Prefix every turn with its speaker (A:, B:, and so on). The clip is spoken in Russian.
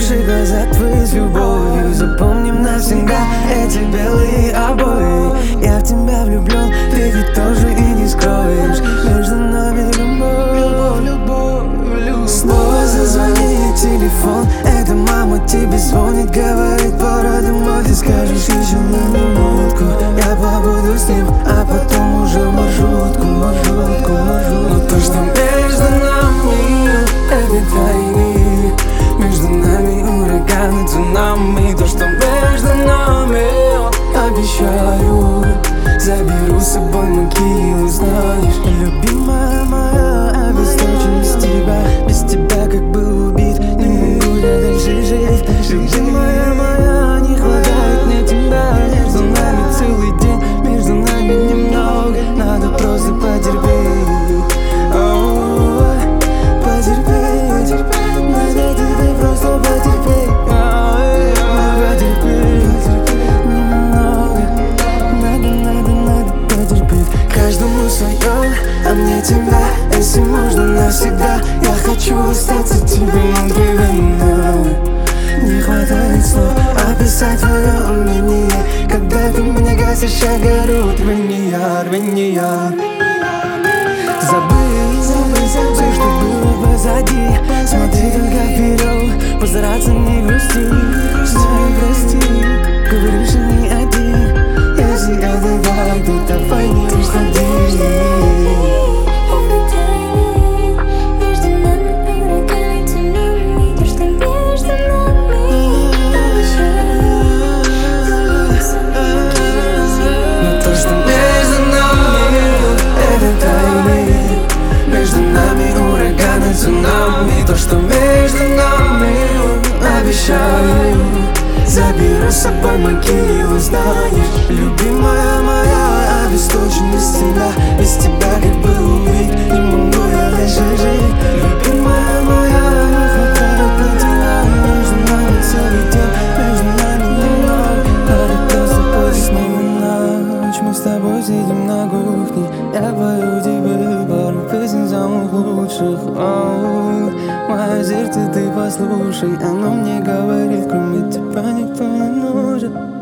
A: Наши глаза твои с любовью запомним навсегда эти белые обои. Я в тебя влюблен, ты ведь тоже и не скроешь. Между нами любовь. Снова зазвонит телефон, это мама тебе звонит, говорит, пора домой. Ты скажешь еще на минутку, я побуду с ним, а потом уже в маршрутку. Но то, что между нами, это тайны. Между нами ураганы, цунами. То, что между нами, обещаю, заберу с собой могилу, знаешь. Любимая моя, обесточен без тебя. Без тебя как был убит, не могу я дальше жить. Любимая моя, не хватает мне тебя. Между нами целый день, между нами немного. Надо просто потерпеть. Потерпеть, надо тебе просто потерпеть. Надо потерпеть. Каждому свое, а мне тебя, если можно навсегда. Я хочу остаться тебе мгновенно. Не хватает слов описать твое умение, когда ты мне гасишь огород. Рвенья. Забыть все, что было позади. Смотри только вперед, постараться не грусти. Прости, говорю, что не один. Если это так, то давай не уходи. Цунами, то, что между нами, обещаю, заберу с собой могилу, знаешь. Любимая моя, обесточен без тебя. Без тебя как был убит, не могу я дальше жить. Любимая моя, не хватает мне тебя. Между нами целый день, между нами немного. Надо просто поздно ночь, мы с тобой сидим на кухне. Я пою тебе пару песен самых лучших. Мое сердце ты послушай, оно мне говорит, кроме тебя никто не нужен.